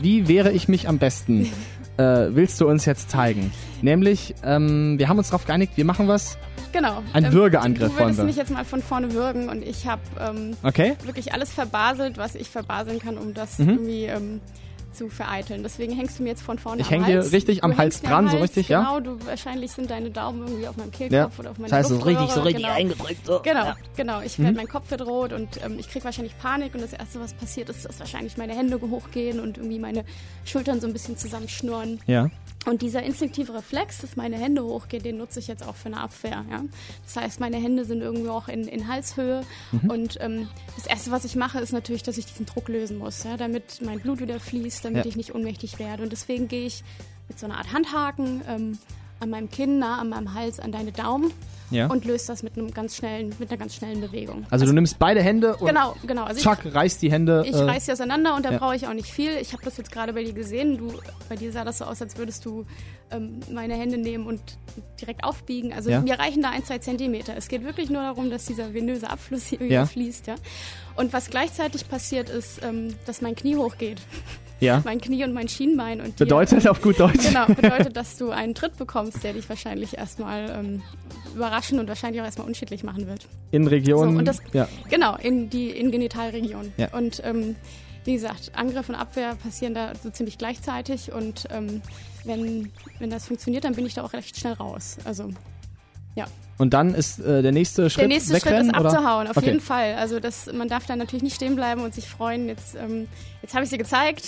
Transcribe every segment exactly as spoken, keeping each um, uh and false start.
wie wehre ich mich am besten, äh, willst du uns jetzt zeigen. Nämlich, ähm, wir haben uns darauf geeinigt, wir machen was. Genau. Ein ähm, Würgeangriff Du würdest wollen wir. mich jetzt mal von vorne würgen und ich habe ähm, okay. wirklich alles verbaselt, was ich verbaseln kann, um das Mhm. irgendwie ähm, zu vereiteln. Deswegen hängst du mir jetzt von vorne Ich am häng Hals. dir richtig Du am Hals hängst mir dran, am so Hals, richtig, genau, ja? Genau, du, wahrscheinlich sind deine Daumen irgendwie auf meinem Kehlkopf Ja. oder auf meiner Das heißt, so Luftröhre. richtig, so richtig genau. eingedrückt. So. Genau, Ja. genau. Ich Mhm. werde, mein Kopf wird rot und ähm, ich kriege wahrscheinlich Panik und das Erste, was passiert, ist, dass wahrscheinlich meine Hände hochgehen und irgendwie meine Schultern so ein bisschen zusammenschnurren. Ja. Und dieser instinktive Reflex, dass meine Hände hochgehen, den nutze ich jetzt auch für eine Abwehr. Ja? Das heißt, meine Hände sind irgendwo auch in, in Halshöhe. Mhm. Und ähm, das Erste, was ich mache, ist natürlich, dass ich diesen Druck lösen muss, ja? Damit mein Blut wieder fließt, damit ja. ich nicht ohnmächtig werde. Und deswegen gehe ich mit so einer Art Handhaken ähm, an meinem Kinn, nah an meinem Hals, an deine Daumen. Ja. Und löst das mit einem ganz schnellen, mit einer ganz schnellen Bewegung. Also, also du nimmst beide Hände und genau, genau. Also zack, ich, reißt die Hände. Ich äh, reiß sie auseinander und da ja. brauche ich auch nicht viel. Ich habe das jetzt gerade bei dir gesehen. Du, bei dir sah das so aus, als würdest du ähm, meine Hände nehmen und direkt aufbiegen. Also ja. mir reichen da ein, zwei Zentimeter. Es geht wirklich nur darum, dass dieser venöse Abfluss hier ja. fließt. Ja? Und was gleichzeitig passiert ist, ähm, dass mein Knie hochgeht. Ja. Mein Knie und mein Schienbein. Und bedeutet dir, auf gut Deutsch. Genau, bedeutet, dass du einen Tritt bekommst, der dich wahrscheinlich erstmal ähm, überraschen und wahrscheinlich auch erstmal unschädlich machen wird. In Regionen. So, und das, ja. Genau, in die in Genitalregion. Ja. Und ähm, wie gesagt, Angriff und Abwehr passieren da so ziemlich gleichzeitig und ähm, wenn, wenn das funktioniert, dann bin ich da auch recht schnell raus. Also, ja. Und dann ist äh, der nächste Schritt Der nächste wegrennen, Schritt ist oder? abzuhauen, auf okay. jeden Fall. Also das, man darf da natürlich nicht stehen bleiben und sich freuen, jetzt, ähm, jetzt habe ich sie gezeigt,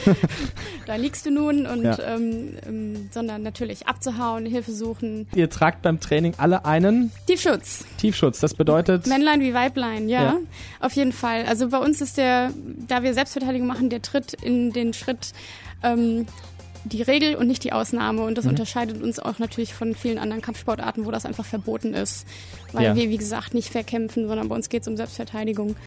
da liegst du nun, und ja. ähm, ähm, sondern natürlich abzuhauen, Hilfe suchen. Ihr tragt beim Training alle einen Tiefschutz. Tiefschutz, das bedeutet? Männlein wie Weiblein, ja, ja. auf jeden Fall. Also bei uns ist der, da wir Selbstverteidigung machen, der Tritt in den Schritt ähm, die Regel und nicht die Ausnahme. Und das mhm. unterscheidet uns auch natürlich von vielen anderen Kampfsportarten, wo das einfach verboten ist. Weil ja. wir, wie gesagt, nicht verkämpfen, sondern bei uns geht es um Selbstverteidigung.